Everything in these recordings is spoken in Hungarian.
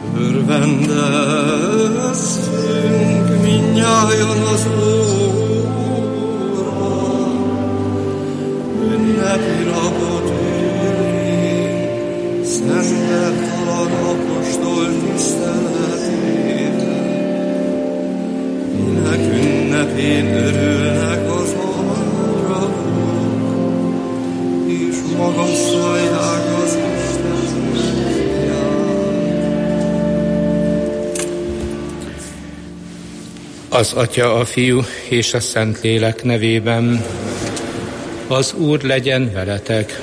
Örvendezzünk mindnyájan az Úrra, ünnepi napot élünk, Szent Bertalan apostol tiszteletére. Minek ünnepén örülnek az angyalok, és magasztalják az Isten fiát. Az Atya, a Fiú és a Szentlélek nevében. Az Úr legyen veletek.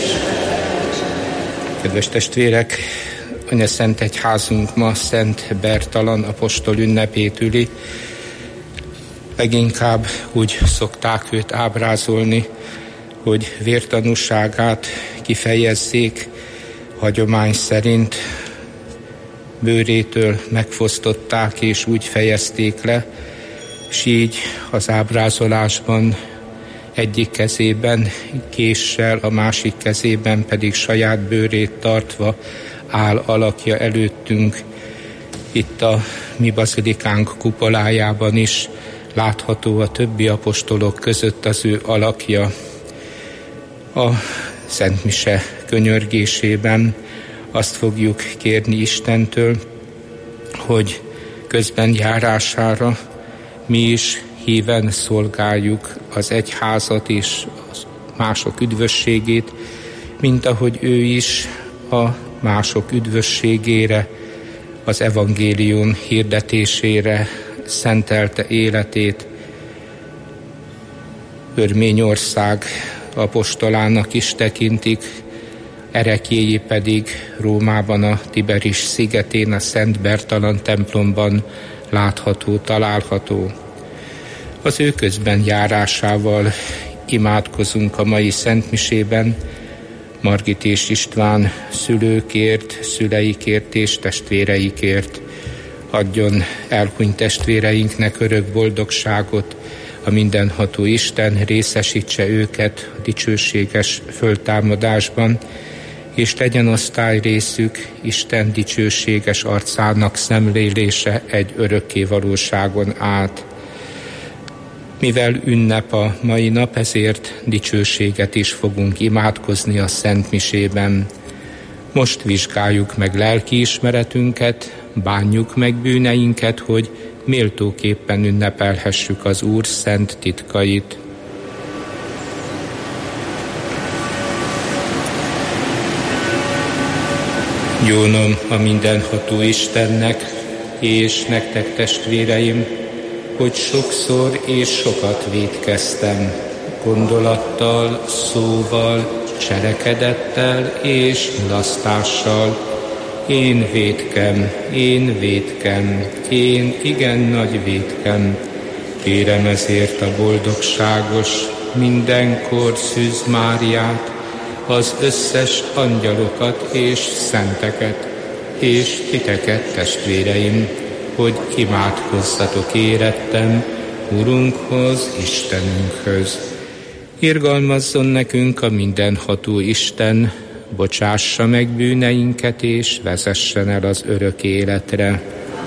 Kedves testvérek, Anyaszent Egyházunk ma Szent Bertalan apostol ünnepét üli. Leginkább úgy szokták őt ábrázolni, hogy vértanúságát kifejezzék, hagyomány szerint bőrétől megfosztották és úgy fejezték le, és így az ábrázolásban egyik kezében késsel, a másik kezében pedig saját bőrét tartva áll alakja előttünk. Itt a mi bazilikánk kupolájában is látható a többi apostolok között az ő alakja. A Szent Mise könyörgésében azt fogjuk kérni Istentől, hogy közben járására mi is híven szolgáljuk az egyházat és mások üdvösségét, mint ahogy ő is a mások üdvösségére, az evangélium hirdetésére szentelte életét. Örményország apostolának is tekintik, ereklyéi pedig Rómában a Tiberis szigetén, a Szent Bertalan templomban látható, található. Az ő közben járásával imádkozunk a mai szentmisében, Margit és István szülőkért, szüleikért és testvéreikért. Adjon elhunyt testvéreinknek örök boldogságot, a mindenható Isten részesítse őket a dicsőséges föltámadásban, és legyen osztályrészük Isten dicsőséges arcának szemlélése egy örökké valóságon át. Mivel ünnep a mai nap, ezért dicsőséget is fogunk imádkozni a Szent Misében. Most vizsgáljuk meg lelkiismeretünket, bánjuk meg bűneinket, hogy méltóképpen ünnepelhessük az Úr szent titkait. Jónom a mindenható Istennek, és nektek testvéreim, hogy sokszor és sokat vétkeztem, gondolattal, szóval, cselekedettel és mulasztással. Én vétkem, én igen nagy vétkem. Kérem ezért a boldogságos, mindenkor Szűz Máriát, az összes angyalokat és szenteket, és titeket, testvéreim, hogy imádkozzatok érettem Urunkhoz, Istenünkhöz. Irgalmazzon nekünk a mindenható Isten, bocsássa meg bűneinket, és vezessen el az örök életre.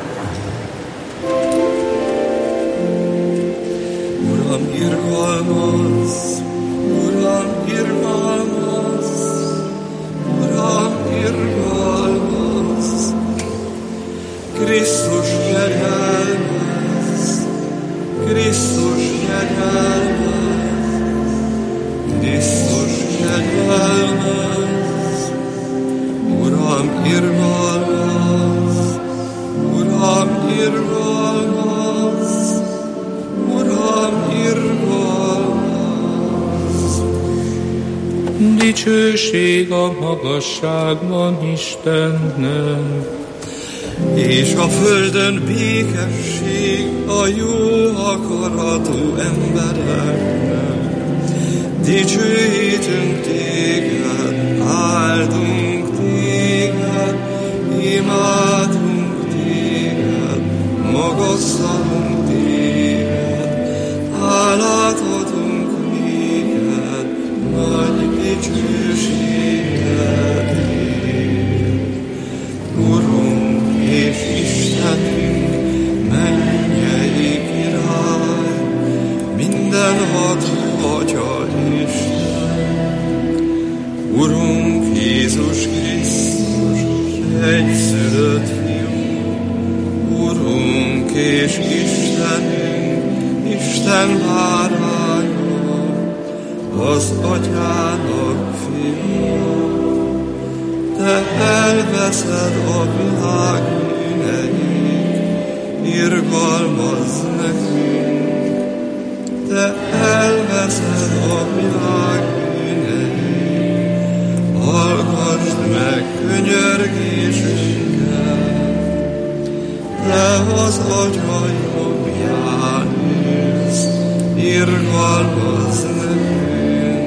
Uram, irgalmazz! Uram, irgalmazz! Uram, irgalmazz! Krisztus kegyelmez! Krisztus kegyelmez! Krisztus kegyelmez! Uram, irgalmazz! Uram, irgalmazz! Uram, irgalmazz! Dicsőség a magasságban Istennek, és a földön békesség a jó akaratú embereknek. Dicsőítünk téged, áldunk téged, imádunk téged, magasztalunk téged, hálát adunk néked, nagy dicsőséget. Urunk és Istenünk, Isten báránya, az Atyának fia. Te elveszed a világ bűneit, irgalmazz nekünk. Te elveszed a világ bűneit, hallgassd meg könyörgésünket. Te az Atya jobbján ülsz, irgalmazz nekünk,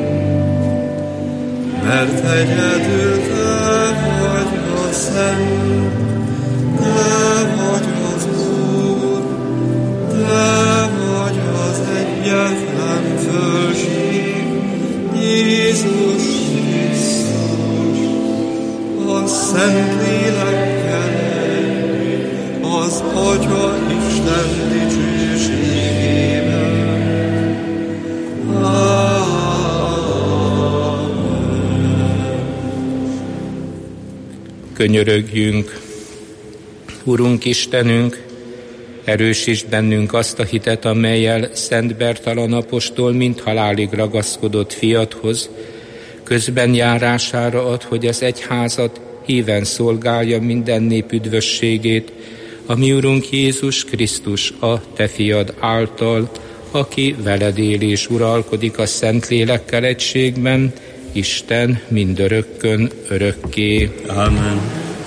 mert egyedül Te vagy a Szent, Te vagy az Úr, Te vagy az egyetlen fölség, Jézus Krisztus, a Szentlélekkel együtt, az Atya Isten dicsőségében. Könyörögjünk. Urunk Istenünk, erősítsd bennünk azt a hitet, amellyel Szent Bertalan apostol mind halálig ragaszkodott fiadhoz, közben járására ad, hogy az egyházat híven szolgálja minden nép üdvösségét, a mi Urunk Jézus Krisztus, a Te fiad által, aki veled él és uralkodik a Szentlélekkel egységben, Isten mindörökkön örökké. Amen.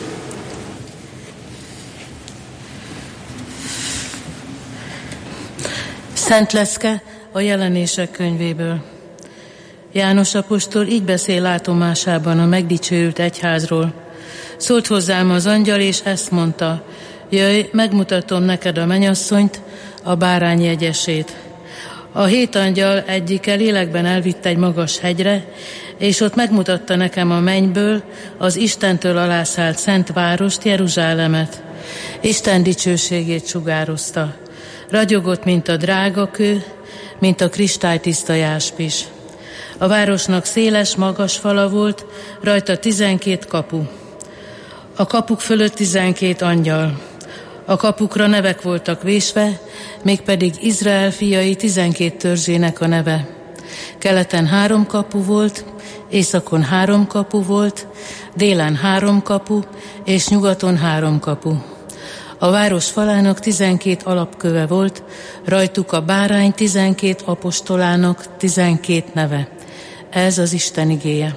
Szent Lecke a Jelenések könyvéből. János apostol így beszél látomásában a megdicsőült egyházról. Szólt hozzám az angyal, és ezt mondta: jöjj, megmutatom neked a mennyasszonyt, a bárány jegyesét. A 7 angyal egyike lélekben elvitt egy magas hegyre, és ott megmutatta nekem a mennyből az Istentől alászállt szent várost, Jeruzsálemet. Isten dicsőségét sugározta. Ragyogott, mint a drágakő, mint a kristálytiszta jáspis. A városnak széles, magas fala volt, rajta 12 kapu. A kapuk fölött 12 angyal. A kapukra nevek voltak vésve, mégpedig Izrael fiai 12 törzsének a neve. Keleten 3 kapu volt, északon 3 kapu volt, délen 3 kapu, és nyugaton 3 kapu. A város falának 12 alapköve volt, rajtuk a bárány 12 apostolának 12 neve. Ez az Isten igéje.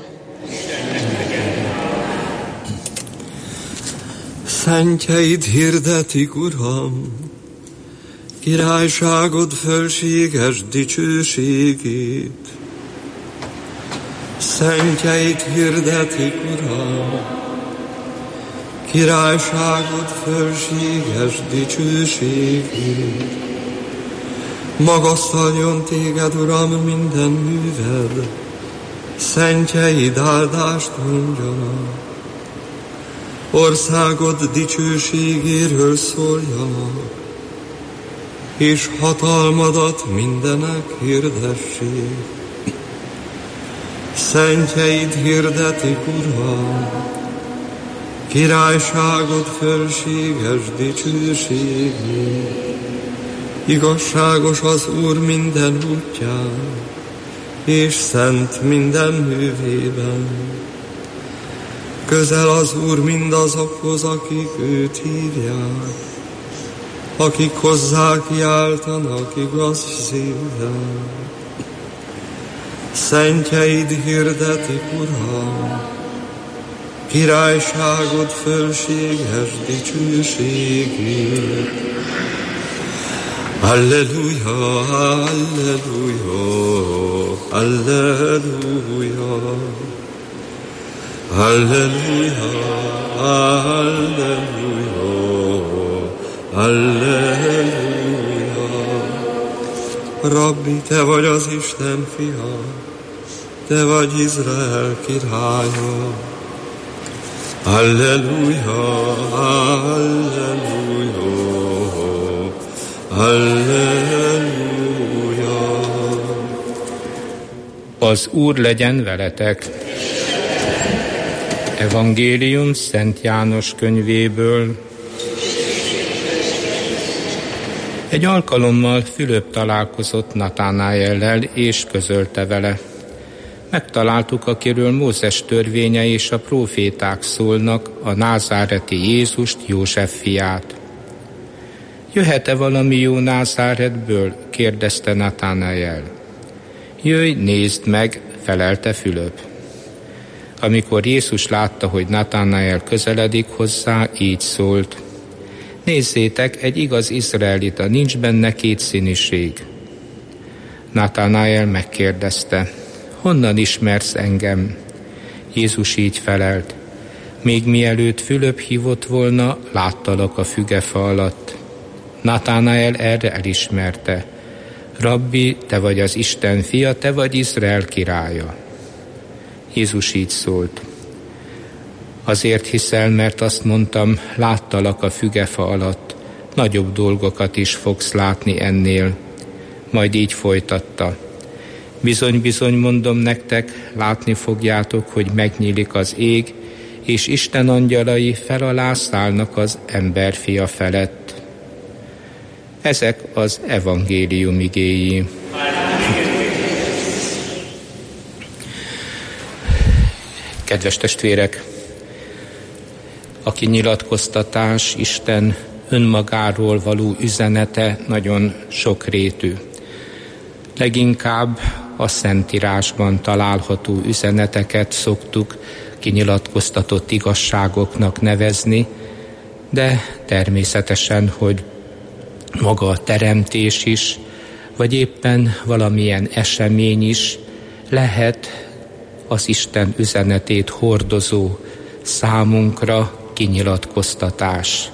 Szentjeid hirdetik, Uram, királyságod fölséges dicsőségét. Szentjeid hirdetik, Uram, királyságod fölséges dicsőségét. Magasztaljon téged, Uram, minden műved, szentjeid áldást mondjanak. Országod dicsőségéről szóljanak, és hatalmadat mindenek hirdessék. Szentjeid hirdetik, Uram, királyságod fölséges dicsőségét. Igazságos az Úr minden útján, és szent minden művében. Közel az Úr mindazokhoz, akik őt hívják, akik hozzá kiáltanak igaz szívvel. Szentjeid hirdetik, Uram, királyságod fölséges dicsőségét. Alleluja, alleluja, alleluja. Alleluja, alleluja, alleluja. Rabbi, te vagy az Isten fia, te vagy Izrael királya. Alleluja, alleluja, alleluja. Az Úr legyen veletek. Evangélium Szent János könyvéből. Egy alkalommal Fülöp találkozott Natánaellel, és közölte vele: megtaláltuk, akiről Mózes törvénye és a próféták szólnak, a názáreti Jézust, József fiát. Jöhet-e valami jó Názáretből? kérdezte Natánael. Jöjj, nézd meg, felelte Fülöp. Amikor Jézus látta, hogy Natánael közeledik hozzá, így szólt: nézzétek, egy igaz izraelita, nincs benne kétszínűség. Natánael megkérdezte: honnan ismersz engem? Jézus így felelt: még mielőtt Fülöp hívott volna, láttalak a fügefa alatt. Natánael erre elismerte: Rabbi, te vagy az Isten fia, te vagy Izrael királya. Jézus így szólt: azért hiszel, mert azt mondtam, láttalak a fügefa alatt, nagyobb dolgokat is fogsz látni ennél. Majd így folytatta: bizony, bizony mondom nektek, látni fogjátok, hogy megnyílik az ég, és Isten angyalai fel alá szállnak az emberfia felett. Ezek az evangélium igéi. Kedves testvérek, a kinyilatkoztatás, Isten önmagáról való üzenete nagyon sokrétű. Leginkább a Szentírásban található üzeneteket szoktuk kinyilatkoztatott igazságoknak nevezni, de természetesen, hogy maga a teremtés is, vagy éppen valamilyen esemény is lehet az Isten üzenetét hordozó számunkra kinyilatkoztatás.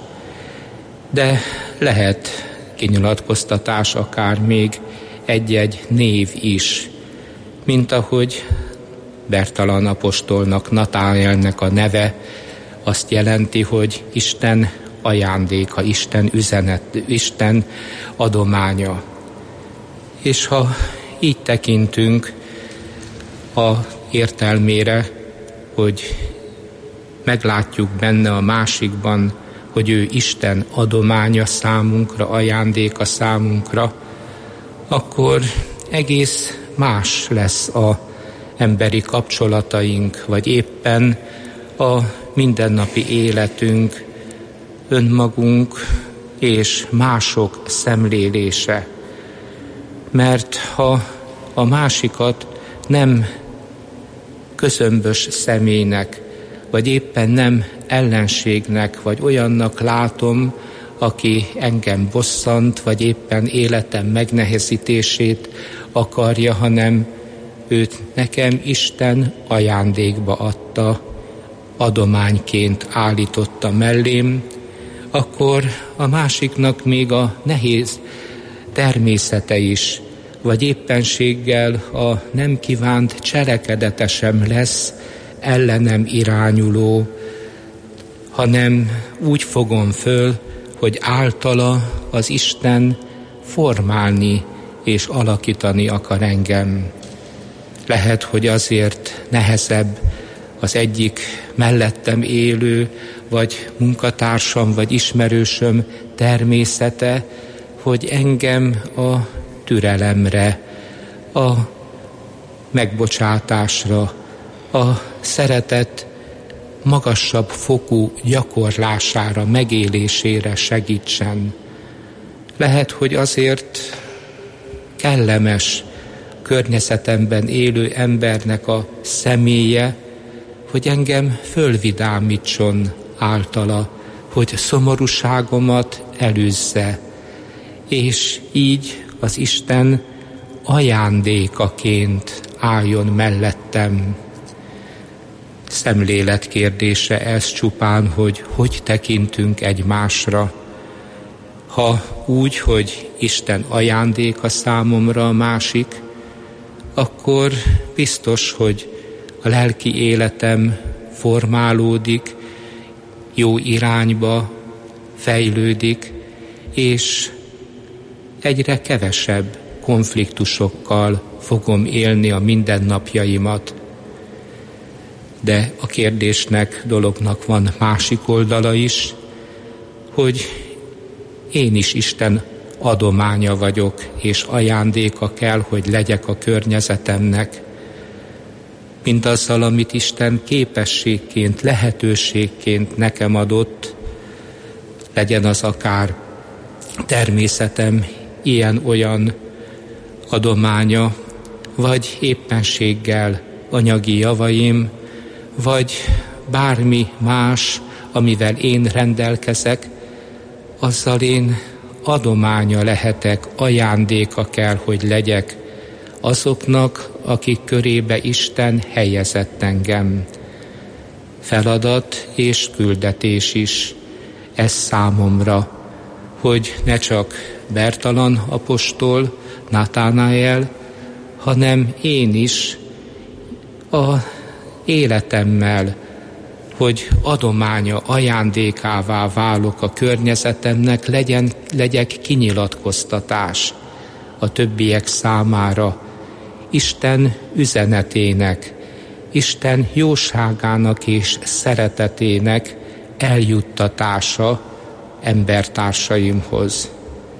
De lehet kinyilatkoztatás akár még egy-egy név is, mint ahogy Bertalan apostolnak, Natánaelnek a neve azt jelenti, hogy Isten ajándéka, Isten üzenet, Isten adománya. És ha így tekintünk a értelmére, hogy meglátjuk benne a másikban, hogy ő Isten adománya számunkra, ajándéka számunkra, akkor egész más lesz az emberi kapcsolataink, vagy éppen a mindennapi életünk, önmagunk és mások szemlélése. Mert ha a másikat nem közömbös személynek, vagy éppen nem ellenségnek, vagy olyannak látom, aki engem bosszant, vagy éppen életem megnehezítését akarja, hanem őt nekem Isten ajándékba adta, adományként állította mellém, akkor a másiknak még a nehéz természete is, vagy éppenséggel a nem kívánt cselekedete sem lesz ellenem irányuló, hanem úgy fogom föl, hogy általa az Isten formálni és alakítani akar engem. Lehet, hogy azért nehezebb az egyik mellettem élő, vagy munkatársam, vagy ismerősöm természete, hogy engem a türelemre, a megbocsátásra, a szeretet magasabb fokú gyakorlására, megélésére segítsen. Lehet, hogy azért kellemes környezetemben élő embernek a személye, hogy engem fölvidámítson általa, hogy szomorúságomat elűzze, és így az Isten ajándékaként álljon mellettem. Szemlélet kérdése ez csupán, hogy tekintünk egymásra. Ha úgy, hogy Isten ajándéka számomra a másik, akkor biztos, hogy a lelki életem formálódik, jó irányba fejlődik, és egyre kevesebb konfliktusokkal fogom élni a mindennapjaimat. De a kérdésnek, dolognak van másik oldala is, hogy én is Isten adománya vagyok, és ajándéka kell, hogy legyek a környezetemnek, mint azzal, amit Isten képességként, lehetőségként nekem adott, legyen az akár természetem ilyen-olyan adománya, vagy éppenséggel anyagi javaim, vagy bármi más, amivel én rendelkezek, azzal én adománya lehetek, ajándéka kell, hogy legyek azoknak, akik körébe Isten helyezett engem. Feladat és küldetés is ez számomra, hogy ne csak Bertalan apostol, Nathanael, hanem én is a életemmel, hogy adománya, ajándékává válok a környezetemnek, legyek kinyilatkoztatás a többiek számára, Isten üzenetének, Isten jóságának és szeretetének eljuttatása embertársaimhoz.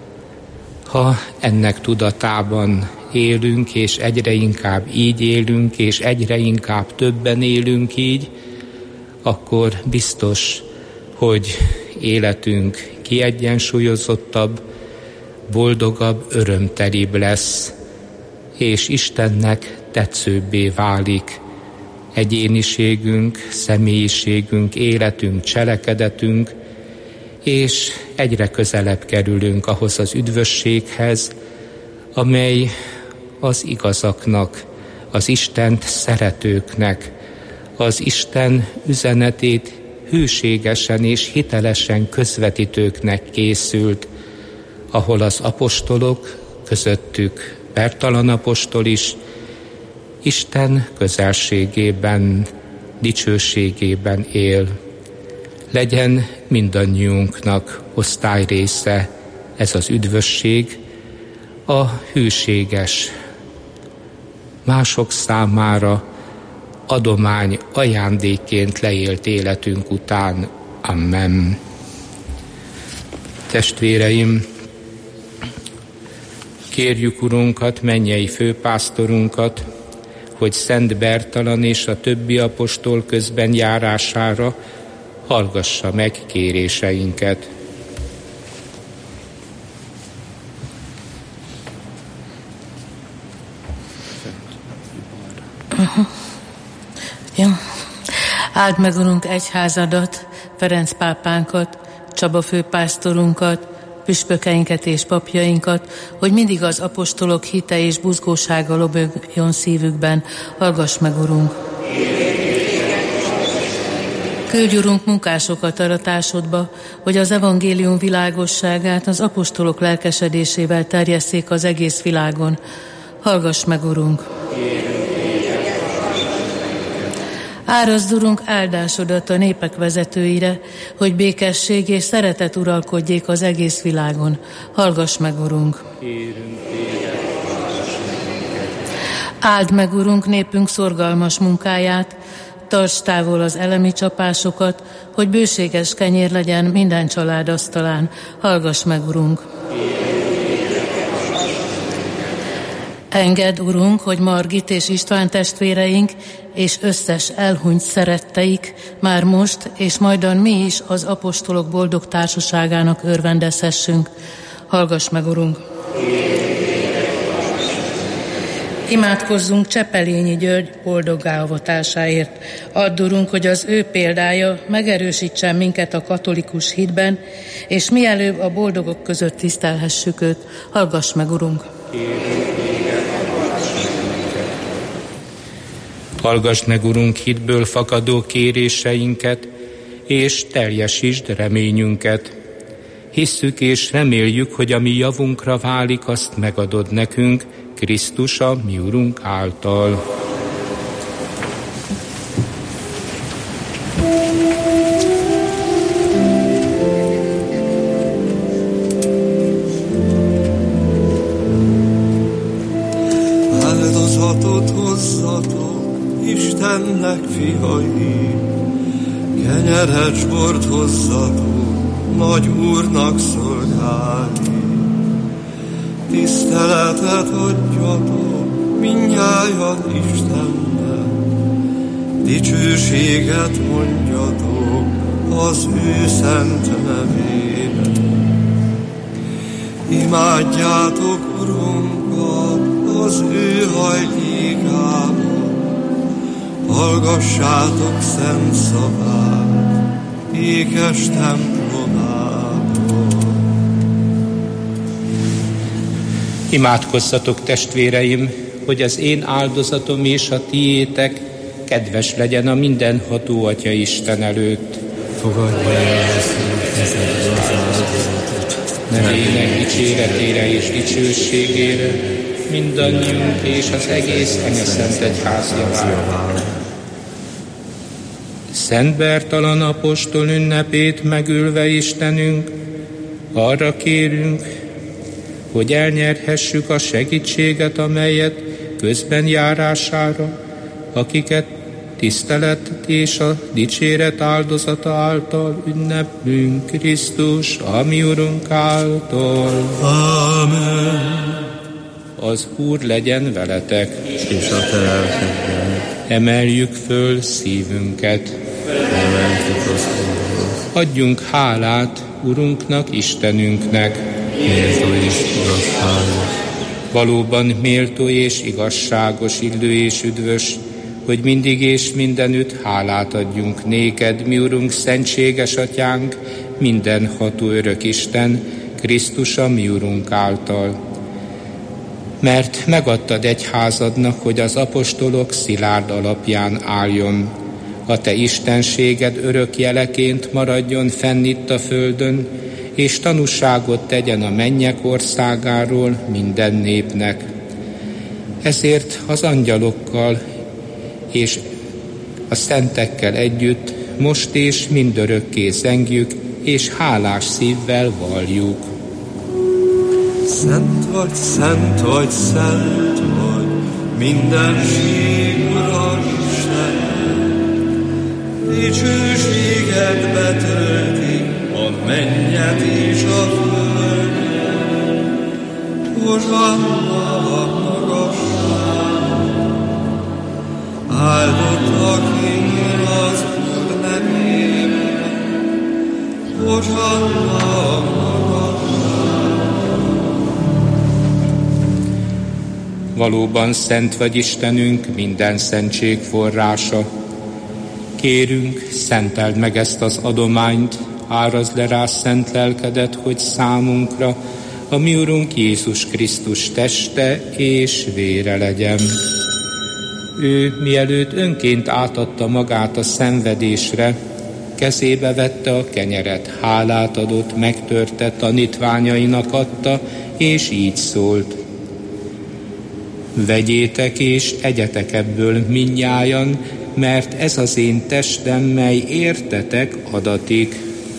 Ha ennek tudatában élünk, és egyre inkább így élünk, és egyre inkább többen élünk így, akkor biztos, hogy életünk kiegyensúlyozottabb, boldogabb, örömtelibb lesz, és Istennek tetszőbbé válik egyéniségünk, személyiségünk, életünk, cselekedetünk, és egyre közelebb kerülünk ahhoz az üdvösséghez, amely az igazaknak, az Istent szeretőknek, az Isten üzenetét hűségesen és hitelesen közvetítőknek készült, ahol az apostolok, közöttük Bertalan apostol is, Isten közelségében, dicsőségében él. Legyen mindannyiunknak osztályrésze ez az üdvösség, a hűséges, mások számára adomány, ajándékként leélt életünk után. Amen. Testvéreim, kérjük Urunkat, mennyei főpásztorunkat, hogy Szent Bertalan és a többi apostol közben járására hallgassa meg kéréseinket. Ja. Áld meg, Urunk, egyházadat, Ferenc pápánkat, Csaba főpásztorunkat, püspökeinket és papjainkat, hogy mindig az apostolok hite és buzgósága lobogjon szívükben. Hallgass meg, Urunk! Küldj, Urunk, munkásokat aratásodba, hogy az evangélium világosságát az apostolok lelkesedésével terjesszék az egész világon. Hallgass meg, Urunk! Árazd, Urunk, áldásodat a népek vezetőire, hogy békesség és szeretet uralkodjék az egész világon. Hallgass meg, Urunk! Áld meg, Urunk, népünk szorgalmas munkáját, tarts távol az elemi csapásokat, hogy bőséges kenyér legyen minden család asztalán. Hallgass meg, Urunk! Engedd, Urunk, hogy Margit és István testvéreink és összes elhunyt szeretteik már most és majdan mi is az apostolok boldog társaságának örvendezhessünk. Hallgass meg, Urunk! Imádkozzunk Csepelényi György boldoggá avatásáért. Add, Urunk, hogy az ő példája megerősítsen minket a katolikus hitben, és mielőbb a boldogok között tisztelhessük őt. Hallgass meg, Urunk! Hallgass meg, Urunk, hitből fakadó kéréseinket, és teljesítsd reményünket. Hisszük és reméljük, hogy ami javunkra válik, azt megadod nekünk, Krisztus a mi Urunk által. Áldozatot hozzatok Istennek, fiai, kenyeres, bort hozzatok Nagy Úrnak szolgálni. tiszteletet adjatok mindnyájan Istennek, dicsőséget mondjatok az ő szent nevében. Imádjátok Urunkat az ő hajlékában, hallgassátok szent szavát ékes templomában. Imádkozzatok, testvéreim, hogy az én áldozatom és a tiétek kedves legyen a mindenható Atya Isten előtt. Fogadja el az áldozatot, nevének dicséretére és dicsőségére, mindannyiunk és az egész Anyaszent Egyház javára. Szent Bertalan apostol ünnepét megülve Istenünk, arra kérünk, hogy elnyerhessük a segítséget, amelyet közben járására, akiket tisztelet és a dicséret áldozata által ünneplünk Krisztus, a mi Urunk által. Amen. Az Úr legyen veletek, És a te lelkedben. Emeljük föl szívünket. Emeljük az Úrhoz. Adjunk hálát Urunknak, Istenünknek. Méltó és igazságos. Valóban méltó és igazságos, illő és üdvös, hogy mindig és mindenütt hálát adjunk néked, mi Urunk, szentséges Atyánk, mindenható örök Isten, Krisztus a mi Urunk által. Mert megadtad egyházadnak, hogy az apostolok szilárd alapján álljon. A te istenséged örök jeleként maradjon fenn itt a földön, és tanúságot tegyen a mennyek országáról minden népnek. Ezért az angyalokkal és a szentekkel együtt most és mindörökké zengjük, és hálás szívvel valljuk. Szent vagy, szent vagy, szent vagy, mindenség Ura Istened. Dicsőséged betölti a mennyet és a földet. Hozsanna a magasságban, áldott aki az Úr nevében. Hozsanna a Valóban szent vagy Istenünk, minden szentség forrása. Kérünk, szenteld meg ezt az adományt, árazd le rá szent lelkedet, hogy számunkra a mi Urunk Jézus Krisztus teste és vére legyen. Ő, mielőtt önként átadta magát a szenvedésre, kezébe vette a kenyeret, hálát adott, megtörte, tanítványainak adta, és így szólt: vegyétek és egyetek ebből mindnyájan, mert ez az én testem, mely értetek adatik.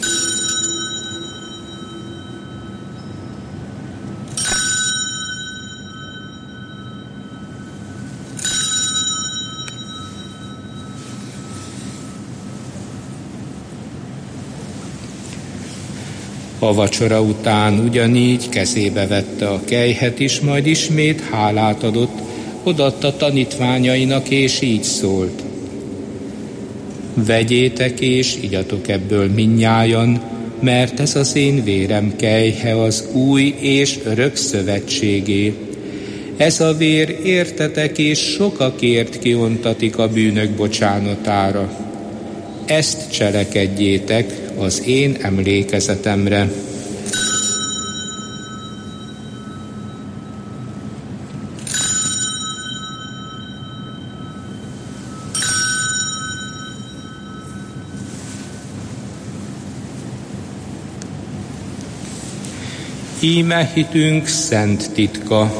A vacsora után ugyanígy kezébe vette a kelyhet is, majd ismét hálát adott, odaadta tanítványainak, és így szólt: vegyétek és igyatok ebből mindnyájan, mert ez az én vérem kelyhe az új és örök szövetségé. Ez a vér értetek és sokakért kiontatik a bűnök bocsánatára. Ezt cselekedjétek az én emlékezetemre. Íme hitünk szent titka,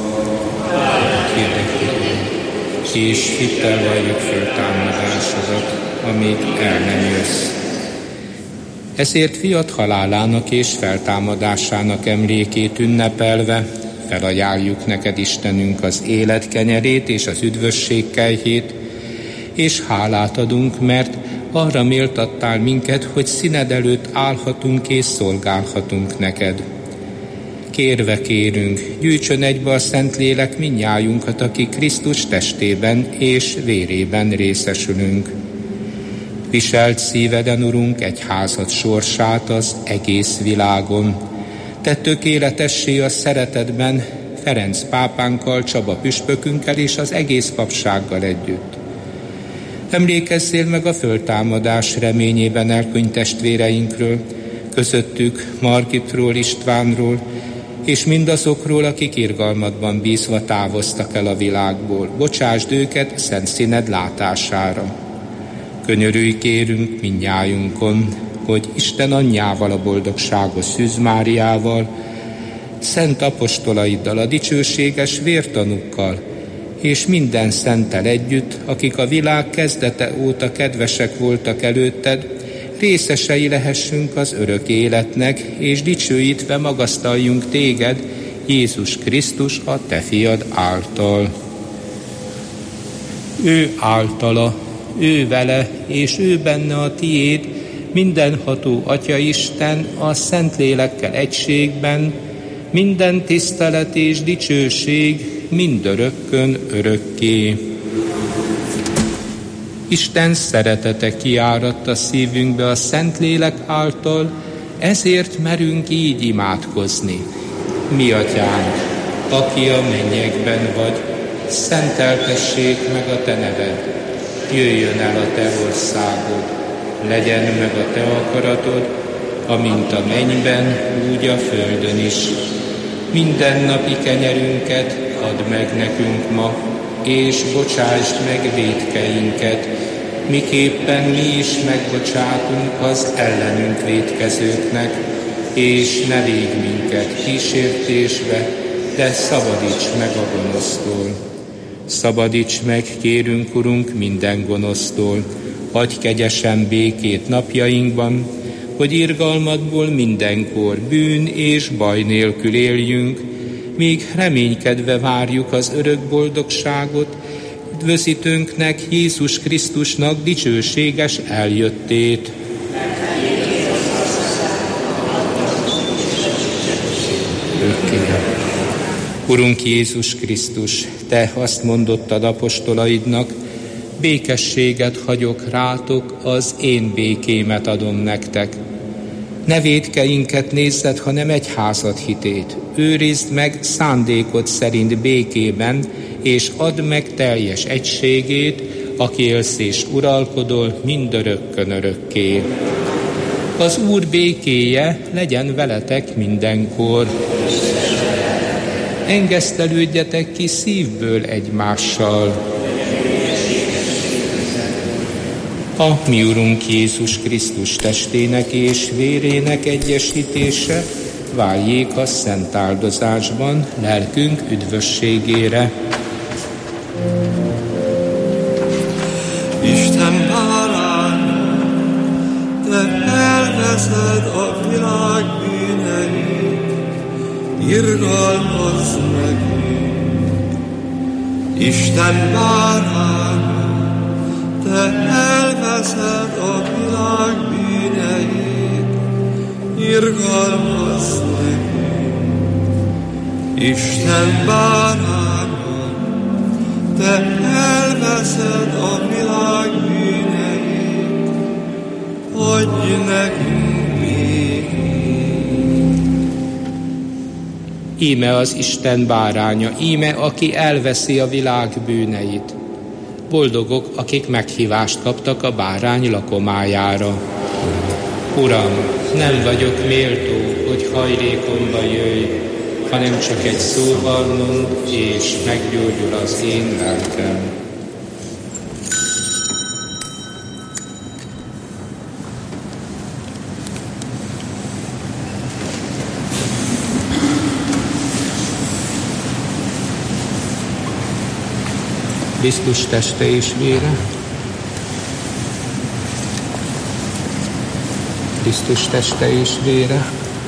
és hittel valljuk föl támadásodat, amíg el nem jössz. Ezért fiat halálának és feltámadásának emlékét ünnepelve felajánljuk neked, Istenünk, az élet kenyerét és az üdvösség kelyhét, és hálát adunk, mert arra méltattál minket, hogy színed előtt állhatunk és szolgálhatunk neked. Kérve kérünk, gyűjtsön egybe a Szentlélek mindnyájunkat, akik Krisztus testében és vérében részesülünk. Viselt szíveden, Urunk, egyházad sorsát az egész világon. Tedd tökéletessé a szeretetben Ferenc pápánkkal, Csaba püspökünkkel és az egész papsággal együtt. Emlékezzél meg a föltámadás reményében elhunyt testvéreinkről, közöttük Margitról, Istvánról, és mindazokról, akik irgalmadban bízva távoztak el a világból. Bocsásd őket szent színed látására. Könyörülj kérünk mindnyájunkon, hogy Isten anyjával, a boldogságos Szűz Máriával, szent apostolaiddal, a dicsőséges vértanukkal, és minden szenttel együtt, akik a világ kezdete óta kedvesek voltak előtted, részesei lehessünk az örök életnek, és dicsőítve magasztaljunk téged, Jézus Krisztus, a te fiad által. Ő általa, ő vele, és ő benne a tiéd, mindenható Atya Isten, a Szentlélekkel egységben, minden tisztelet és dicsőség mindörökkön örökké. Isten szeretete kiáradt a szívünkbe a Szentlélek által, ezért merünk így imádkozni. Mi Atyánk, aki a mennyekben vagy, szenteltessék meg a te neved. Jöjjön el a te országod, legyen meg a te akaratod, amint a mennyben, úgy a földön is. Mindennapi kenyerünket add meg nekünk ma, és bocsásd meg vétkeinket, miképpen mi is megbocsátunk az ellenünk vétkezőknek, és ne védj minket kísértésbe, de szabadíts meg a gonosztól. Szabadíts meg, kérünk, Urunk, minden gonosztól, adj kegyesen békét napjainkban, hogy irgalmadból mindenkor bűn és baj nélkül éljünk, míg reménykedve várjuk az örök boldogságot, üdvözítőnknek, Jézus Krisztusnak dicsőséges eljöttét. Urunk Jézus Krisztus, te azt mondottad apostolaidnak, békességet hagyok rátok, az én békémet adom nektek. Ne vétkeinket nézzed, hanem egyházad hitét. Őrizd meg szándékod szerint békében, és add meg teljes egységét, aki élsz és uralkodol mindörökkön örökké. Az Úr békéje legyen veletek mindenkor. Engesztelődjetek ki szívből egymással. A mi Urunk Jézus Krisztus testének és vérének egyesítése váljék a szent áldozásban lelkünk üdvösségére. Isten báránya, te elveszed a világ bűneit, irgalmazz nekünk. Isten báránya, te elveszed a világ bűneit, irgalmazz nekünk. Isten báránya, te elveszed a világ bűneit, adj nekünk békét. Íme az Isten báránya, íme aki elveszi a világ bűneit. Boldogok, akik meghívást kaptak a bárány lakomájára. Uram, nem vagyok méltó, hogy hajlékomba jöjj, hanem csak egy szóval mondd, és meggyógyul az én lelkem. Krisztus teste és vére. Krisztus teste és vére.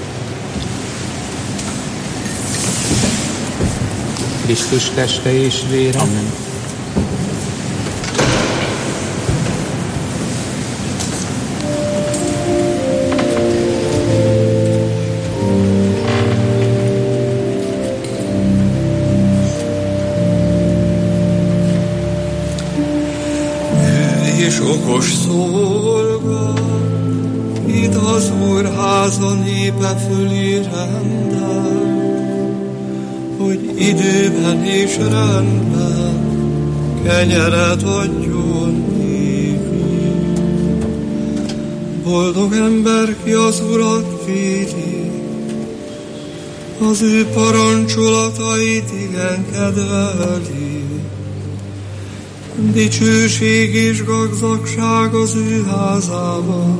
Krisztus teste és vére. Amen. okos szolga, itt az Úrháza népe fölé rendel, hogy időben és rendben kenyeret adjon néki. Boldog ember, ki az Urat védi, az ő parancsolatait igen kedveli. Dicsőség és gazdagság az ő házában,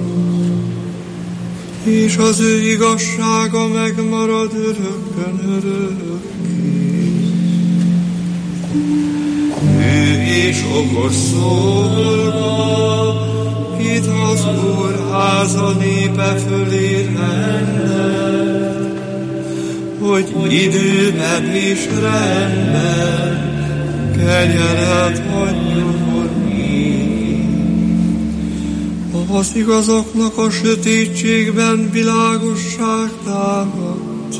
és az ő igazsága megmarad örökkön örökké. Ő és okos szolga, itt az Úrháza népe fölé rendel, hogy időben és rendben kenyeret adjon néki. Az igazoknak a sötétségben világosság támadt.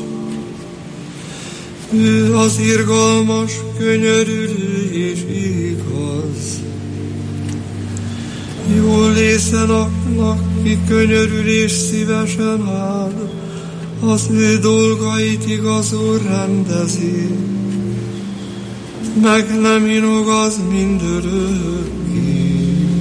Ő az irgalmas, könyörülő és igaz. Jól lészen annak, ki könyörül és szívesen áll, az ő dolgait igazul rendezi. Meg nem inog az mindörökké.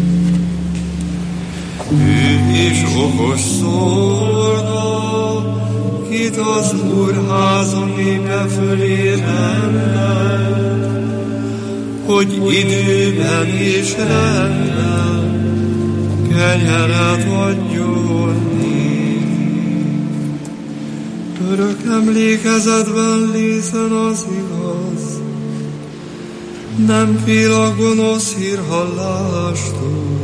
Ő is okos szolga, kit az Úrháza népe fölé rendel, hogy időben és rendben kenyeret adjon néki. Örök emlékezetben lészen az igaz, nem fél a gonosz hírhallástól.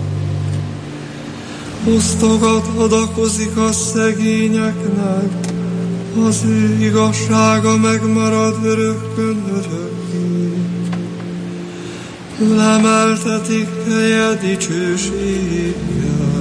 Osztogat, adakozik a szegényeknek, az ő igazsága megmarad örökkön örökké. Lemeltetik helye dicsőséggel.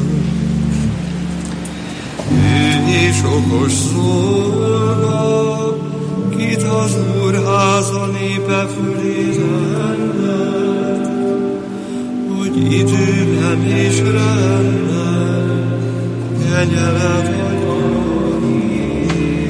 Ő is okos szolga, kit az Úrháza népe fölé rendelt, hogy időben és rendben kenyeret adjon néki.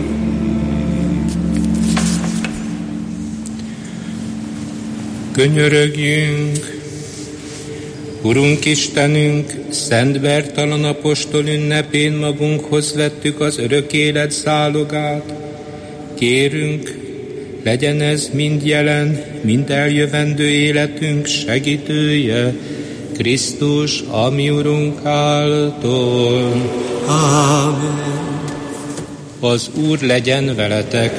Könyörögjünk! Urunk Istenünk, Szent Bertalan apostol ünnepén magunkhoz vettük az örök élet zálogát. Kérünk, legyen ez mind jelen, mind eljövendő életünk segítője, Krisztus, a mi Urunk által. Ámen. Az Úr legyen veletek.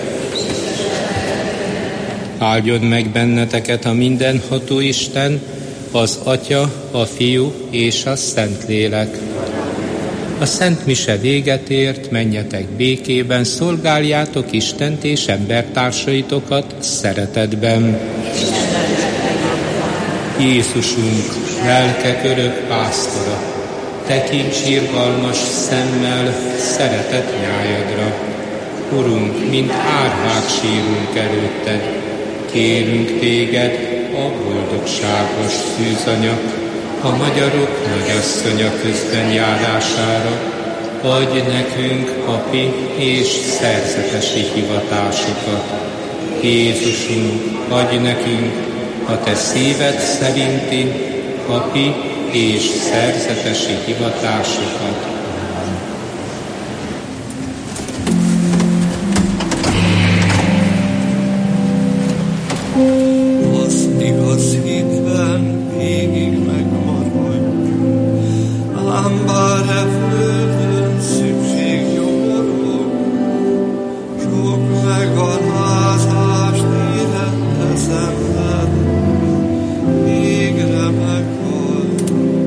Áldjon meg benneteket a mindenható Isten, az Atya, a Fiú és a Szentlélek. A Szent Mise véget ért, menjetek békében, szolgáljátok Istent és embertársaitokat szeretetben. Jézusunk, lelkek örök pásztora, tekints irgalmas szemmel szeretet nyájadra. Urunk, mint árvák sírunk előtted, kérünk téged, a boldogságos szűzanya, a magyarok nagyasszonya közben járására, adj nekünk papi és szerzetesi hivatásokat. Jézusunk, adj nekünk a te szíved szerinti papi és szerzetesi hivatásokat. Az hitben végig megmaradjunk, ám bár e földön szükség nyomorog, sok megalázást élete szenved, végre meghal.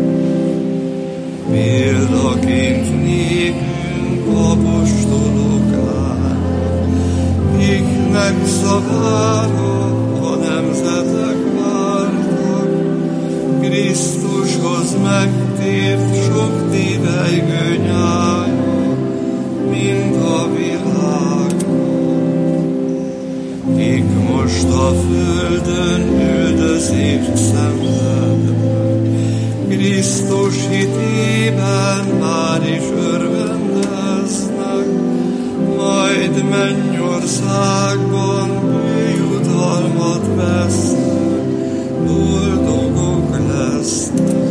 Példaként nékünk apostolokán, miknek szavára a nemzetek vártak, Krisztushoz megtért sok tévejgő nyája, mint a világon. Kik most a földön üldözést szenvedve, Krisztus Krisztus hitében már is örvendeznek, majd mennyországban jutalmat vesznek, boldogok lesznek.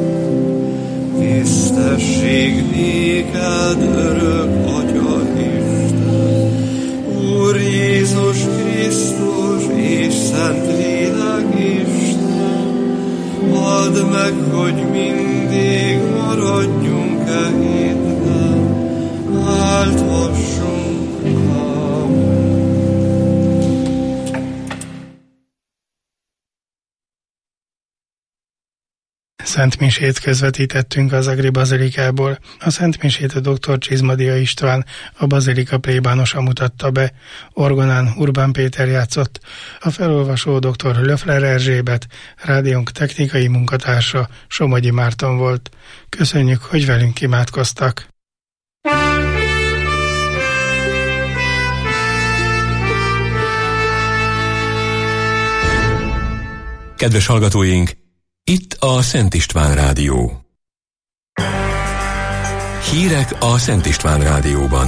Tisztesség néked, örök Atya Isten, Úr Jézus Krisztus és Szentlélek Isten, add meg, hogy mindig maradjunk-e hitben, álthassunk. Szentmisét közvetítettünk az Agri Bazilikából. A Szentmisét a dr. Csizmadia István, a bazilika plébánosa mutatta be. Orgonán Urbán Péter játszott, a felolvasó dr. Löffler Erzsébet, rádiónk technikai munkatársa Somogyi Márton volt. Köszönjük, hogy velünk imádkoztak. Kedves hallgatóink! Itt a Szent István Rádió. Hírek a Szent István Rádióban.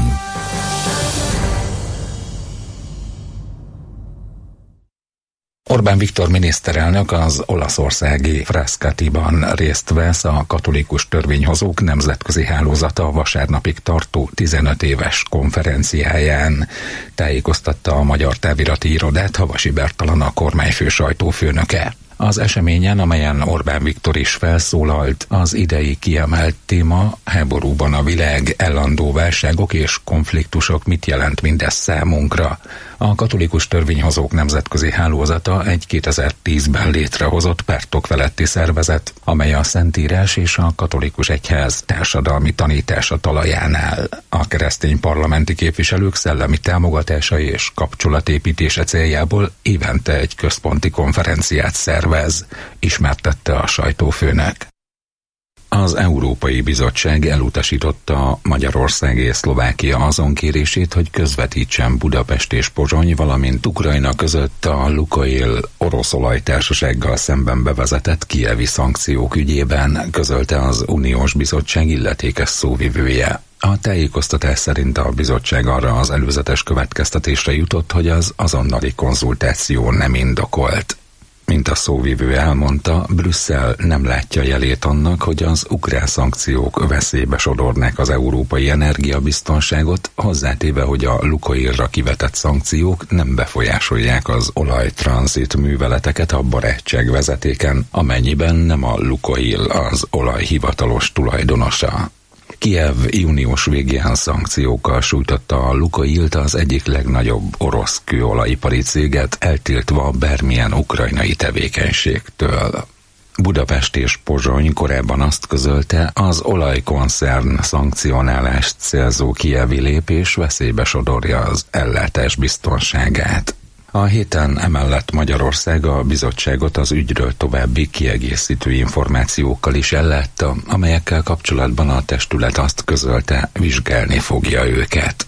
Orbán Viktor miniszterelnök az olaszországi Frascatiban részt vesz a katolikus törvényhozók nemzetközi hálózata vasárnapig tartó 15 éves konferenciáján. Tájékoztatta a Magyar Távirati Irodát Havasi Bertalan, a kormányfő sajtófőnöke. Az eseményen, amelyen Orbán Viktor is felszólalt, az idei kiemelt téma: háborúban a világ, ellandó válságok és konfliktusok, mit jelent mindez számunkra. A katolikus törvényhozók nemzetközi hálózata egy 2010-ben létrehozott pártok feletti szervezet, amely a Szentírás és a katolikus egyház társadalmi tanítása talaján áll. A keresztény parlamenti képviselők szellemi támogatása és kapcsolatépítése céljából évente egy központi konferenciát szervez, ismertette a sajtófőnök. Az Európai Bizottság elutasította Magyarország és Szlovákia azon kérését, hogy közvetítsen Budapest és Pozsony, valamint Ukrajna között a Lukoil orosz olajtársasággal szemben bevezetett kijevi szankciók ügyében, közölte az Uniós Bizottság illetékes szóvivője. A tájékoztatás szerint a bizottság arra az előzetes következtetésre jutott, hogy az azonnali konzultáció nem indokolt. Mint a szóvivő elmondta, Brüsszel nem látja jelét annak, hogy az ukrán szankciók veszélybe sodornák az európai energiabiztonságot, hozzátéve, hogy a Lukoilra kivetett szankciók nem befolyásolják az olajtranzit műveleteket a barátság vezetéken, amennyiben nem a Lukoil az olaj hivatalos tulajdonosa. Kijev június végén szankciókkal sújtotta a Lukoilt, az egyik legnagyobb orosz kőolajipari céget, eltiltva bármilyen ukrajnai tevékenységtől. Budapest és Pozsony korábban azt közölte, az olajkoncern szankcionálást célzó kijevi lépés veszélybe sodorja az ellátás biztonságát. A héten emellett Magyarország a bizottságot az ügyről további kiegészítő információkkal is ellátta, amelyekkel kapcsolatban a testület azt közölte, vizsgálni fogja őket.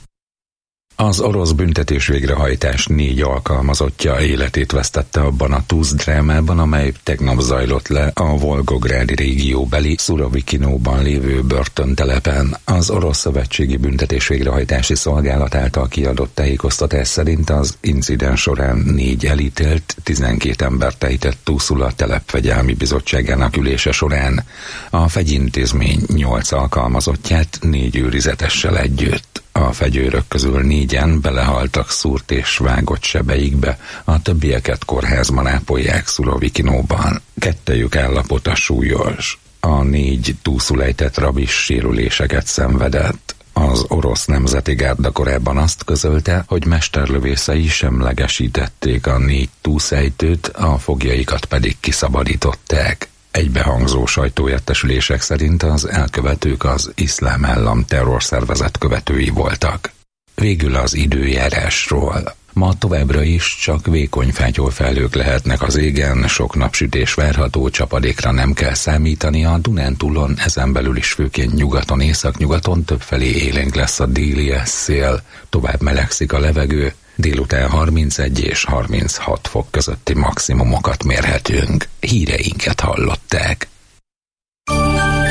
Az orosz büntetés végrehajtás 4 alkalmazottja életét vesztette abban a tűzdrámában, amely tegnap zajlott le a Volgográdi régióbeli Szurovikinóban lévő börtöntelepen. Az orosz szövetségi büntetés végrehajtási szolgálat által kiadott tájékoztatás szerint az incidens során 4 elítélt, 12 embert ejtett túlszul a telepfegyelmi bizottságának ülése során. A fegyintézmény 8 alkalmazottját 4 őrizetessel együtt. A fegyőrök közül 4-en belehaltak szúrt és vágott sebeikbe, a többieket kórházban ápolják Szurovikinóban. 2 állapota súlyos. A 4 túlszul ejtett rab is sérüléseket szenvedett. Az orosz nemzeti gárda korábban azt közölte, hogy mesterlövészei semlegesítették a 4 túlszejtőt, a foglyaikat pedig kiszabadították. Egybehangzó sajtóértesülések szerint az elkövetők az Iszlám Állam terrorszervezet követői voltak. Végül az időjárásról. Ma továbbra is csak vékony fátyolfelhők lehetnek az égen, sok napsütés várható, csapadékra nem kell számítani, a Dunántúlon ezen belül is főként nyugaton, északnyugaton többfelé élénk lesz a déli szél, tovább melegszik a levegő, délután 31 és 36 fok közötti maximumokat mérhetünk. Híreinket hallották.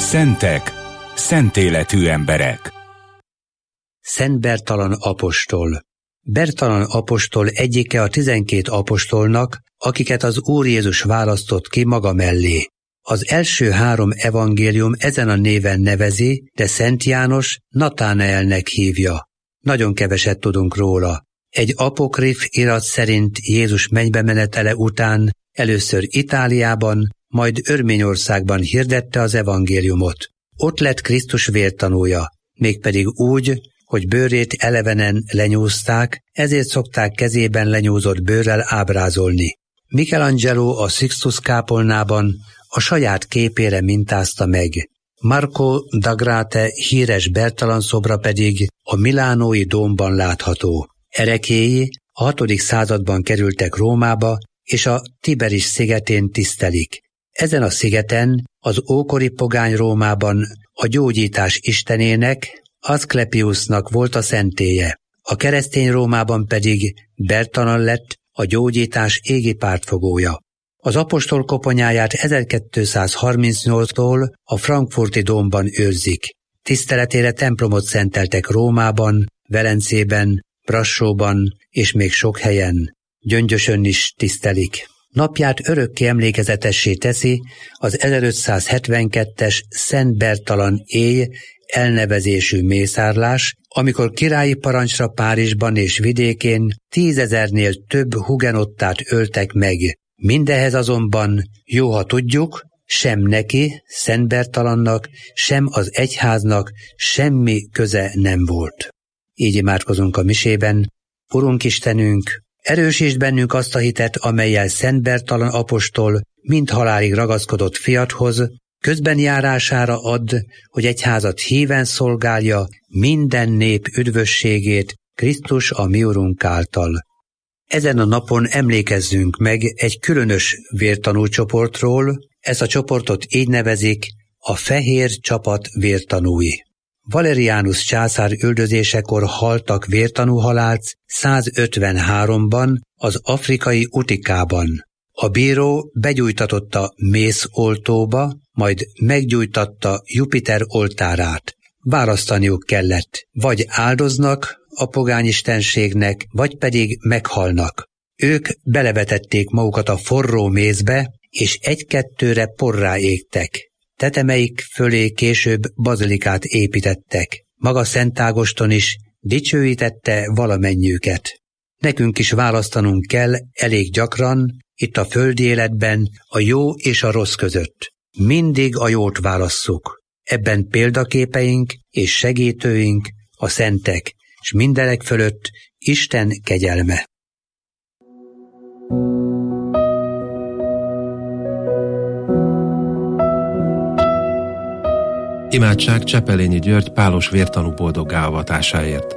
Szentek, szentéletű emberek. Szent Bertalan apostol. Bertalan apostol egyike a 12 apostolnak, akiket az Úr Jézus választott ki maga mellé. Az első 3 evangélium ezen a néven nevezi, de Szent János Natánaelnek hívja. Nagyon keveset tudunk róla. Egy apokrif irat szerint Jézus mennybe menetele után először Itáliában, majd Örményországban hirdette az evangéliumot. Ott lett Krisztus vértanúja, mégpedig úgy, hogy bőrét elevenen lenyúzták, ezért szokták kezében lenyúzott bőrrel ábrázolni. Michelangelo a Sixtus kápolnában a saját képére mintázta meg. Marco da Grate híres Bertalan szobra pedig a milánói dómban látható. Erekéi a 6. században kerültek Rómába, és a Tiberis szigetén tisztelik. Ezen a szigeten, az ókori pogány Rómában a gyógyítás istenének, Aszclepiusnak volt a szentélye. A keresztény Rómában pedig Bertalan lett a gyógyítás égi pártfogója. Az apostol koponyáját 1238-tól a frankfurti dómban őrzik. Tiszteletére templomot szenteltek Rómában, Velencében, Brassóban és még sok helyen. Gyöngyösön is tisztelik. Napját örökké emlékezetessé teszi az 1572-es Szent Bertalan éj elnevezésű mészárlás, amikor királyi parancsra Párizsban és vidékén 10 000-nél több hugenottát öltek meg. Mindehez azonban, jó ha tudjuk, sem neki, Szent Bertalannak, sem az egyháznak semmi köze nem volt. Így imádkozunk a misében. Urunk Istenünk, erősítsd bennünk azt a hitet, amellyel Szent Bertalan apostol mind halálig ragaszkodott fiathoz, közben járására add, hogy egyházat híven szolgálja minden nép üdvösségét Krisztus a mi Urunk által. Ezen a napon emlékezzünk meg egy különös vértanúcsoportról, ezt a csoportot így nevezik, a fehér csapat vértanúi. Valerianus császár üldözésekor haltak vértanúhalált 153-ban az afrikai Utikában. A bíró begyújtatotta mészoltóba, majd meggyújtatta Jupiter oltárát. Választaniuk kellett, vagy áldoznak a pogányistenségnek, vagy pedig meghalnak. Ők belevetették magukat a forró mézbe, és 1-2-re porrá égtek. Tetemeik fölé később bazilikát építettek. Maga Szent Ágoston is dicsőítette valamennyiüket. Nekünk is választanunk kell elég gyakran, itt a földi életben, a jó és a rossz között. Mindig a jót válasszuk. Ebben példaképeink és segítőink a szentek, s mindenek fölött Isten kegyelme. Imádság Csepelényi György pálos vértanú boldoggá avatásáért.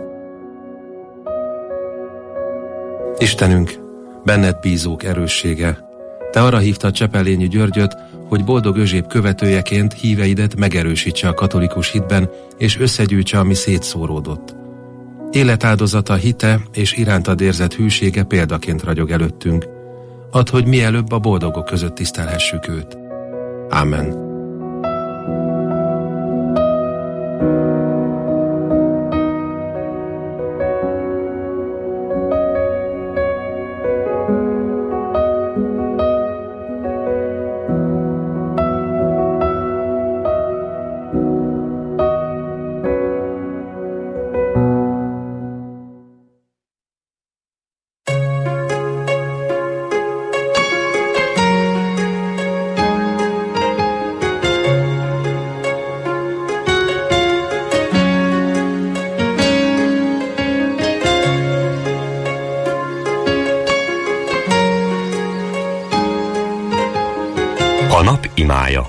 Istenünk, benned bízók erőssége, te arra hívtad Csepelényi Györgyöt, hogy boldog Özséb követőjeként híveidet megerősítse a katolikus hitben, és összegyűjtse, ami szétszóródott. Életáldozata, hite és irántad érzett hűsége példaként ragyog előttünk. Add, hogy mielőbb a boldogok között tisztelhessük őt. Ámen. A nap imája.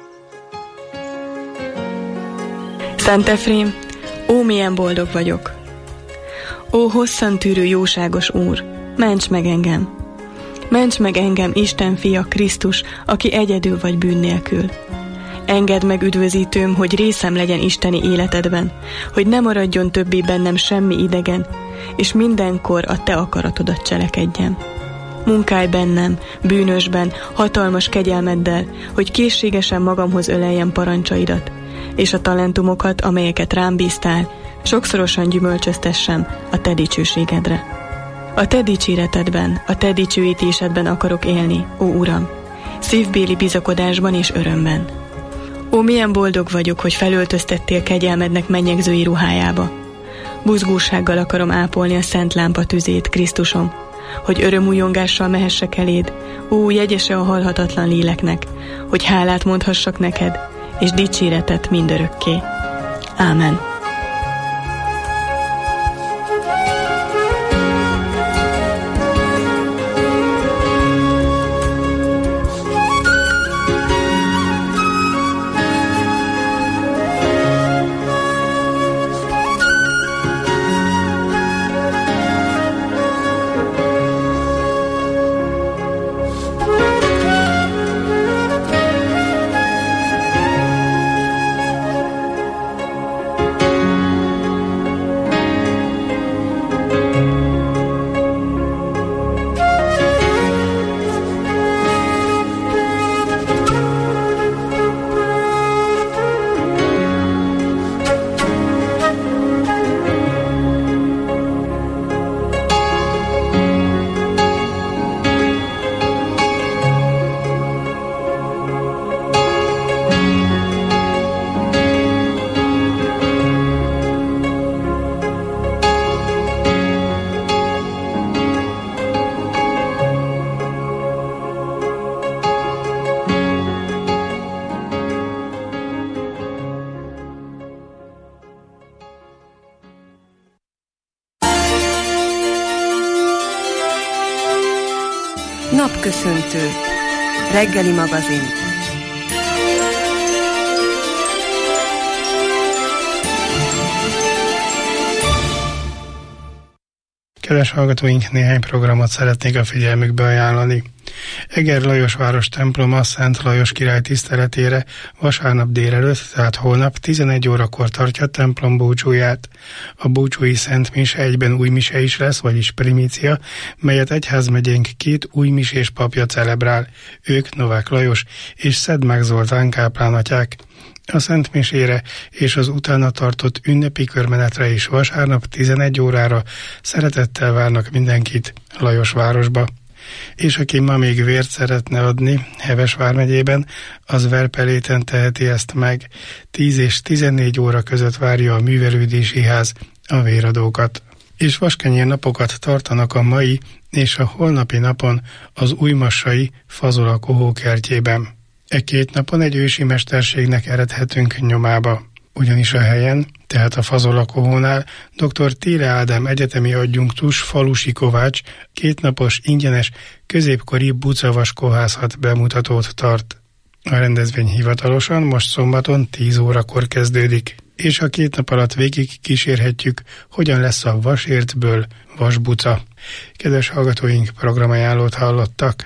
Szent Efrém, ó, milyen boldog vagyok! Ó, hosszan tűrő jóságos Úr, ments meg engem! Ments meg engem, Isten fia, Krisztus, aki egyedül vagy bűn nélkül. Engedd meg, üdvözítőm, hogy részem legyen isteni életedben, hogy ne maradjon többé bennem semmi idegen, és mindenkor a te akaratodat cselekedjem. munkálj bennem, bűnösben, hatalmas kegyelmeddel, hogy készségesen magamhoz öleljem parancsaidat, és a talentumokat, amelyeket rám bíztál, sokszorosan gyümölcsöztessem a te dicsőségedre. A te dicséretedben, a te dicsőítésedben akarok élni, ó Uram, szívbéli bizakodásban és örömben. Ó, milyen boldog vagyok, hogy felöltöztettél kegyelmednek mennyegzői ruhájába. Buzgósággal akarom ápolni a szent lámpa tüzét, Krisztusom, hogy örömújongással mehessek eléd, ó, jegyese a halhatatlan léleknek, hogy hálát mondhassak neked, és dicséretet mindörökké. Ámen. Napköszöntő. Reggeli magazin. Kedves hallgatóink, néhány programot szeretnék a figyelmükbe ajánlani. Eger Lajos város temploma Szent Lajos király tiszteletére vasárnap délelőtt, tehát holnap 11 órakor tartja templom búcsúját. A búcsúi szent mise egyben új mise is lesz, vagyis primícia, melyet egyházmegyénk 2 új misés papja celebrál. Ők Novák Lajos és Szedmák Zoltán káplánatyák. A szent misére és az utána tartott ünnepi körmenetre is vasárnap 11 órára szeretettel várnak mindenkit Lajosvárosba. És aki ma még vért szeretne adni Heves vármegyében, az Verpeléten teheti ezt meg. 10 és 14 óra között várja a művelődési ház a véradókat. És vaskenyér napokat tartanak a mai és a holnapi napon az újmassai Fazola kohókertjében. E 2 napon egy ősi mesterségnek eredhetünk nyomába. Ugyanis a helyen, tehát a Fazola kohónál dr. Téle Ádám egyetemi adjunktus Falusi Kovács 2 napos ingyenes középkori bucavas kohászat bemutatót tart. A rendezvény hivatalosan most szombaton 10 órakor kezdődik, és a 2 nap alatt végig kísérhetjük, hogyan lesz a vasértből vasbuca. Kedves hallgatóink, programajánlót hallottak.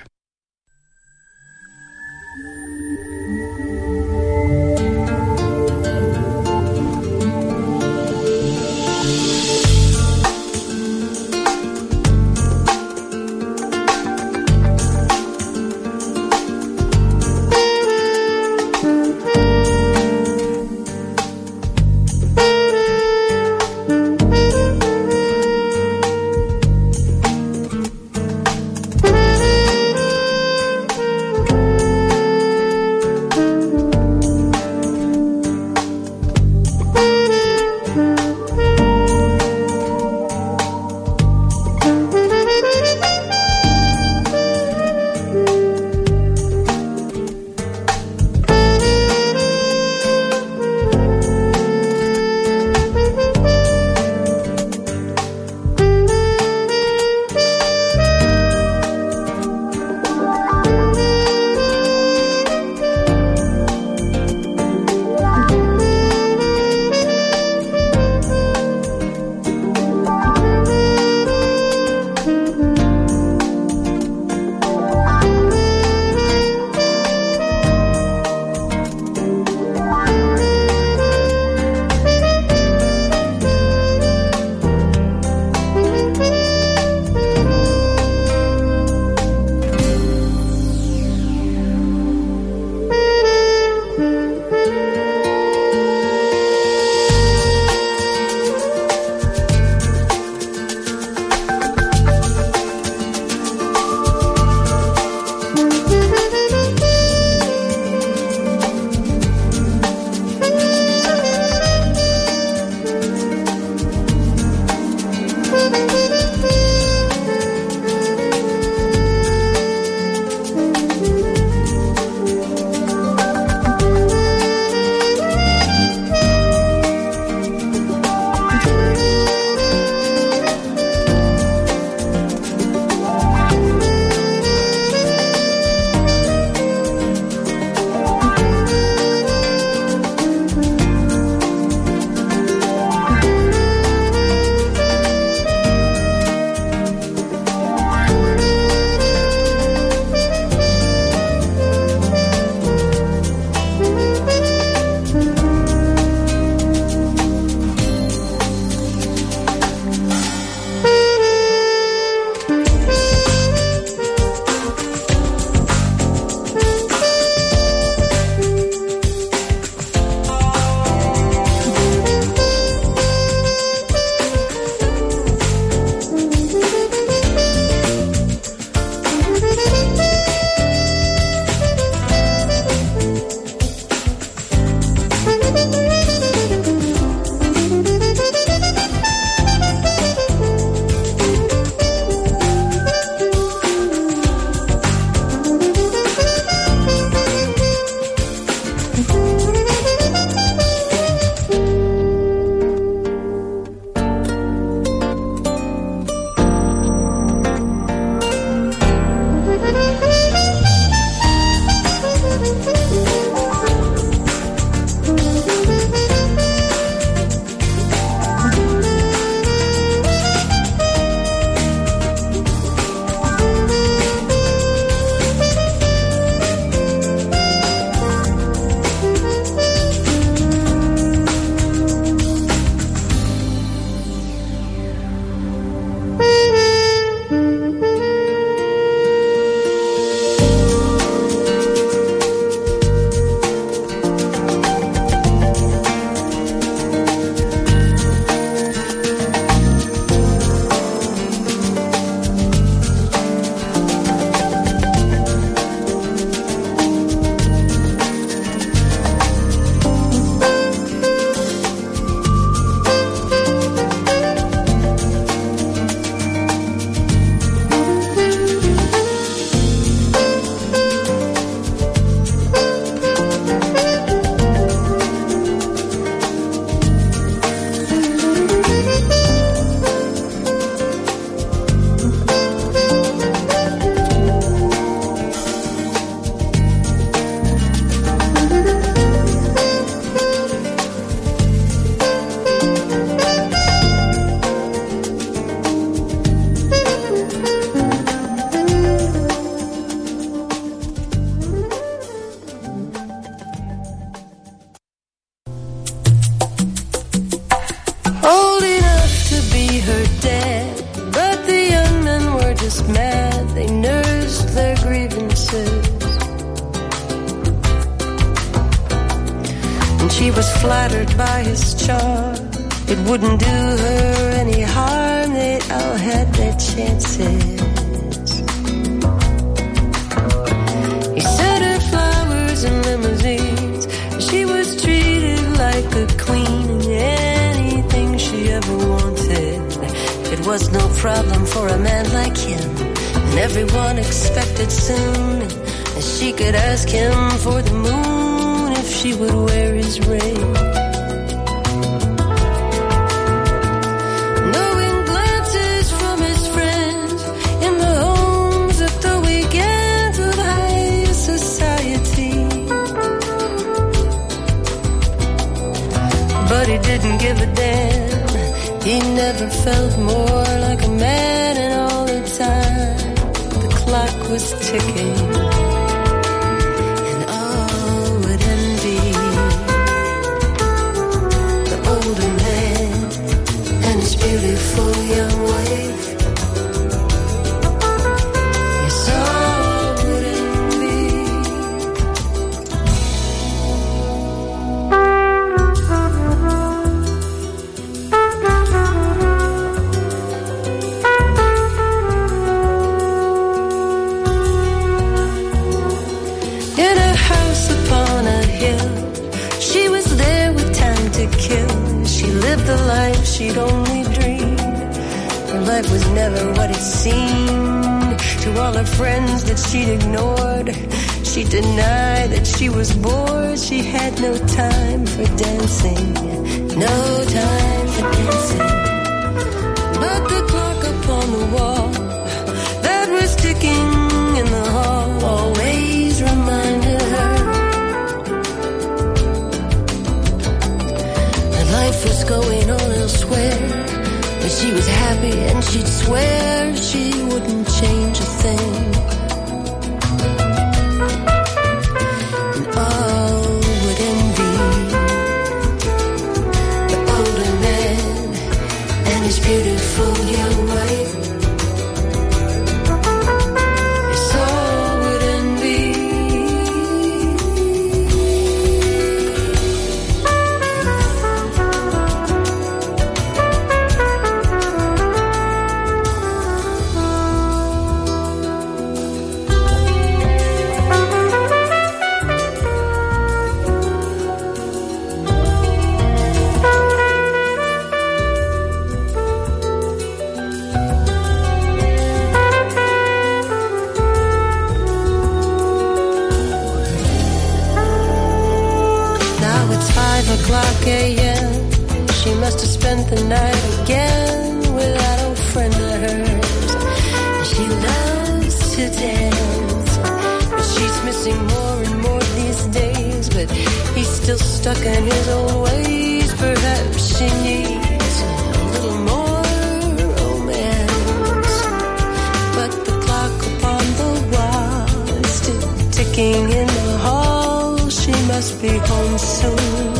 5:00 a.m. She must have spent the night again with that old friend of hers. She loves to dance, but she's missing more and more these days. But he's still stuck in his old ways. Perhaps she needs a little more romance. But the clock upon the wall is still ticking in the hall. She must be home soon.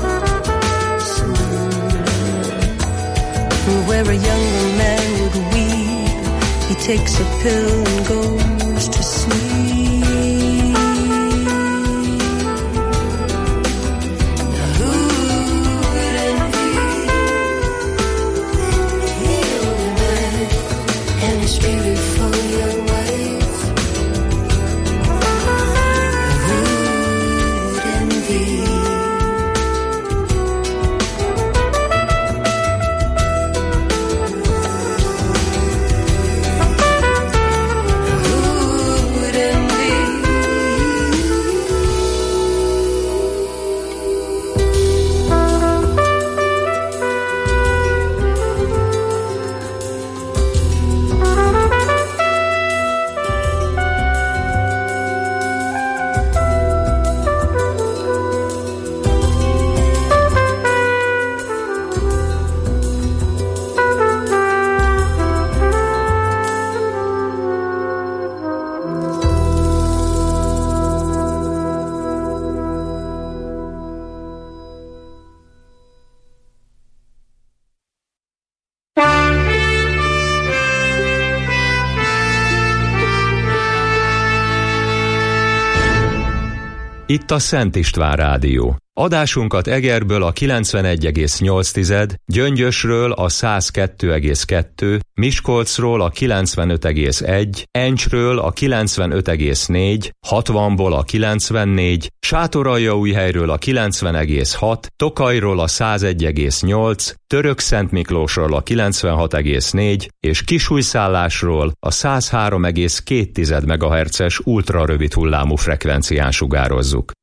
Where a younger man would weep, he takes a pill and goes to sleep. Now who would envy the old man and his beautiful young wife? Who would envy? Itt a Szent István Rádió. Adásunkat Egerből a 91,8, Gyöngyösről a 102,2, Miskolcról a 95,1, Encsről a 95,4, 60-ból a 94, Sátoraljaújhelyről a 90,6, Tokajról a 101,8, Törökszentmiklósról a 96,4 és Kisújszállásról a 103,2 MHz-es ultrarövid hullámú frekvencián sugározzuk.